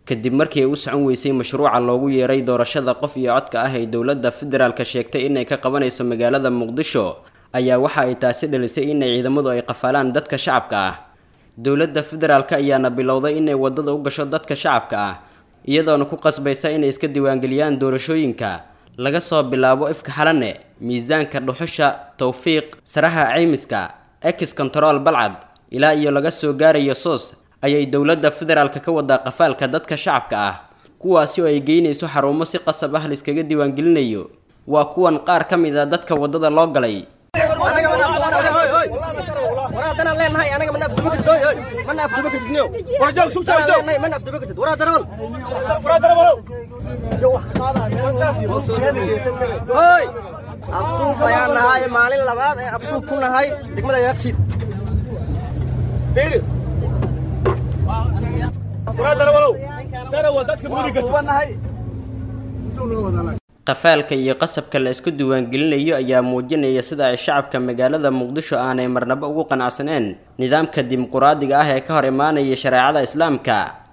kadib markii ay u socon weysay mashruuca loogu yeeray doorashada qof iyo codka ah ee dowladda federaalka sheegtay inay ka qabanayso magaalada Muqdisho ayaa waxa ay taasi dhalisay in ciidamadu ay qafalaan dadka shacabka ah. dowladda federaalka ayaana bilowday inay wadada u gasho dadka shacabka ah iyadoona ku qasbaysa inay iska diiwaangeliyaan doorashooyinka laga soo bilaabo ifka xalane miisaanka dhuxusha tawfiiq saraha caymiska ex control balcad ilaa iyo laga soo gaarayo soos ayay dowladda federaalka ka wada qafaalka dadka shacabka ah kuwaasi oo ay geynayso xarumo si qasab ah iskaga diiwaangelinayo waa kuwan qaar ka mid ah dadka wadada loo galay ورادنا لين هاي أنا من أفضل بكرة دوي من أفضل بكرة جنيو ورجال سوق جاو من أفضل بكرة ورادنا هاي أبوك بيان هاي مالين لبعض أبوك كنا هاي دكمة يكشيد تيري ورادنا ولو ترى ودك بودي كتبنا هاي qafaalka iyo qasabka la isku diiwaangelinayo ayaa muujinaya sida ay shacabka magaalada Muqdisho aanay marnaba ugu qanacsaneen nidaamka dimuqraadiga ah ee ka hor imaanaya shariicada Islaamka.